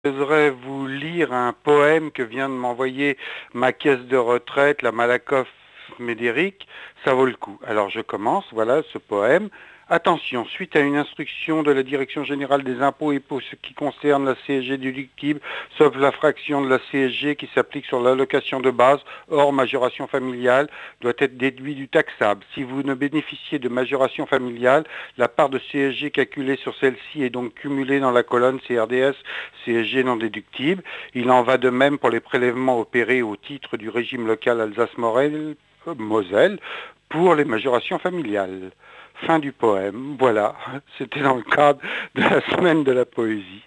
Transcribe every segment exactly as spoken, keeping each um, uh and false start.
J'oserais vous lire un poème que vient de m'envoyer ma caisse de retraite, la Malakoff Médéric. Ça vaut le coup. Alors je commence, voilà ce poème. Attention, suite à une instruction de la Direction générale des impôts et pour ce qui concerne la C S G déductible, sauf la fraction de la C S G qui s'applique sur l'allocation de base, hors majoration familiale, doit être déduit du taxable. Si vous ne bénéficiez de majoration familiale, la part de C S G calculée sur celle-ci est donc cumulée dans la colonne C R D S, C S G non déductible. Il en va de même pour les prélèvements opérés au titre du régime local Alsace-Moselle pour les majorations familiales. Fin du poème. Voilà, c'était dans le cadre de la semaine de la poésie.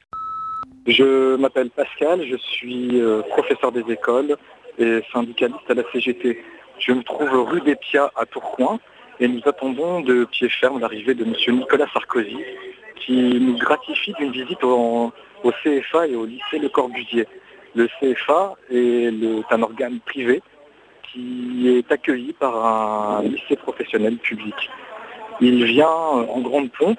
Je m'appelle Pascal, je suis euh, professeur des écoles et syndicaliste à la C G T. Je me trouve rue des Piats à Tourcoing et nous attendons de pied ferme l'arrivée de M. Nicolas Sarkozy qui nous gratifie d'une visite au, au C F A et au lycée Le Corbusier. Le C F A est, le, est un organe privé qui est accueilli par un lycée professionnel public. Il vient en grande pompe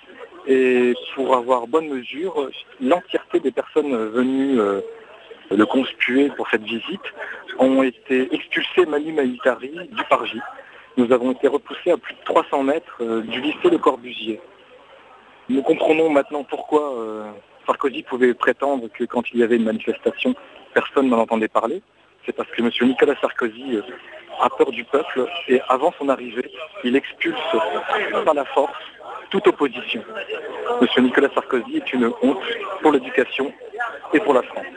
et pour avoir bonne mesure, l'entièreté des personnes venues euh, le conspuer pour cette visite ont été expulsées manu militari du Parvis. Nous avons été repoussés à plus de trois cents mètres euh, du lycée Le Corbusier. Nous comprenons maintenant pourquoi euh, Sarkozy pouvait prétendre que quand il y avait une manifestation, personne n'en entendait parler. C'est parce que M. Nicolas Sarkozy euh, a peur du peuple et avant son arrivée, il expulse par la force toute opposition. M. Nicolas Sarkozy est une honte pour l'éducation et pour la France.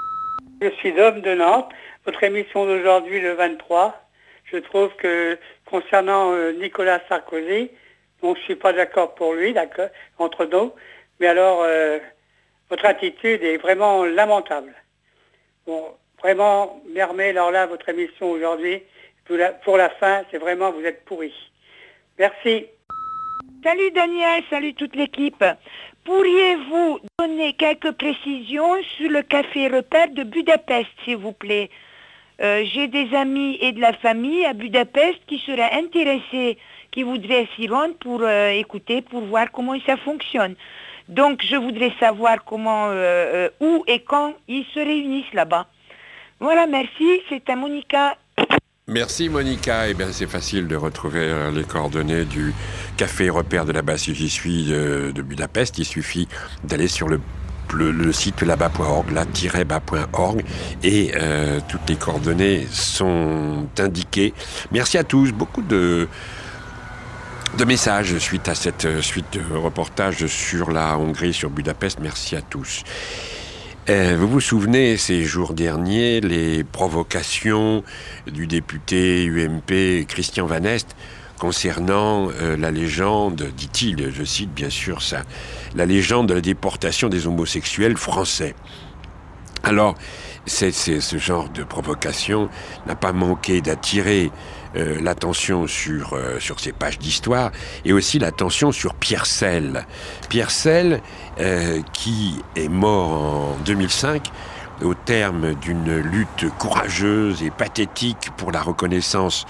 Je suis Dom de Nantes. Votre émission d'aujourd'hui, le vingt-trois, je trouve que concernant euh, Nicolas Sarkozy, donc je ne suis pas d'accord pour lui, d'accord, entre nous, mais alors euh, votre attitude est vraiment lamentable. Bon, vraiment, Mermet, alors là, votre émission aujourd'hui, pour la fin, c'est vraiment, vous êtes pourris. Merci. Salut Daniel, salut toute l'équipe. Pourriez-vous donner quelques précisions sur le café repère de Budapest, s'il vous plaît? euh, J'ai des amis et de la famille à Budapest qui seraient intéressés, qui voudraient s'y rendre pour euh, écouter, pour voir comment ça fonctionne. Donc je voudrais savoir comment, euh, euh, où et quand ils se réunissent là-bas. Voilà, merci, c'est à Monica. Merci Monica. Eh bien, c'est facile de retrouver euh, les coordonnées du café repère de la base si j'y suis de, de Budapest. Il suffit d'aller sur le, le, le site là-bas point org, là tiret bas point org et euh, toutes les coordonnées sont indiquées. Merci à tous. Beaucoup de de messages suite à cette suite de reportage sur la Hongrie, sur Budapest. Merci à tous. Euh, vous vous souvenez, ces jours derniers, les provocations du député U M P Christian Van Est concernant euh, la légende, dit-il, je cite bien sûr ça, la légende de la déportation des homosexuels français. Alors, c'est, c'est, ce genre de provocation n'a pas manqué d'attirer euh, l'attention sur, euh, sur ces pages d'histoire et aussi l'attention sur Pierre Selle. Pierre Selle, euh, qui est mort en deux mille cinq au terme d'une lutte courageuse et pathétique pour la reconnaissance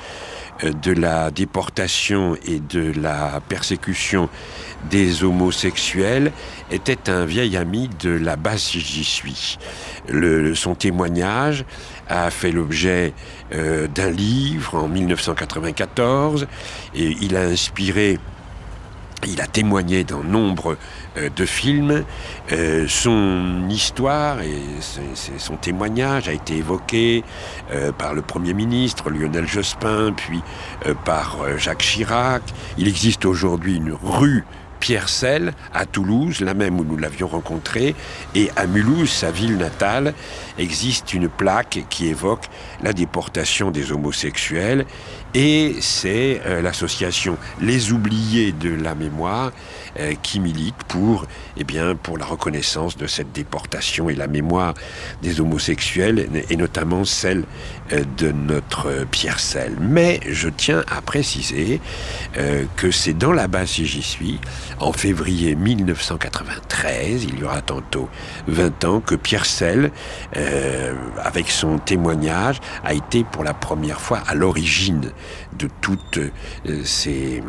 de la déportation et de la persécution des homosexuels, était un vieil ami de la base si j'y suis. Le, son témoignage a fait l'objet euh, d'un livre en dix-neuf cent quatre-vingt-quatorze et il a inspiré, il a témoigné dans nombre euh, de films. Euh, son histoire et c'est, c'est, son témoignage a été évoqué euh, par le Premier ministre Lionel Jospin, puis euh, par euh, Jacques Chirac. Il existe aujourd'hui une rue Pierre Selle à Toulouse, la même où nous l'avions rencontré, et à Mulhouse, sa ville natale, existe une plaque qui évoque la déportation des homosexuels, et c'est euh, l'association Les Oubliés de la Mémoire euh, qui milite pour, eh bien, pour la reconnaissance de cette déportation et la mémoire des homosexuels, et notamment celle euh, de notre Pierre Selle. Mais je tiens à préciser euh, que c'est dans la base si j'y suis, en février dix-neuf cent quatre-vingt-treize, il y aura tantôt vingt ans, que Pierre Selle, euh, avec son témoignage, a été pour la première fois à l'origine de toutes euh, ces,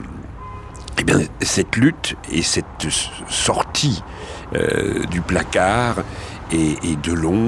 eh bien, cette lutte et cette sortie euh, du placard et, et de long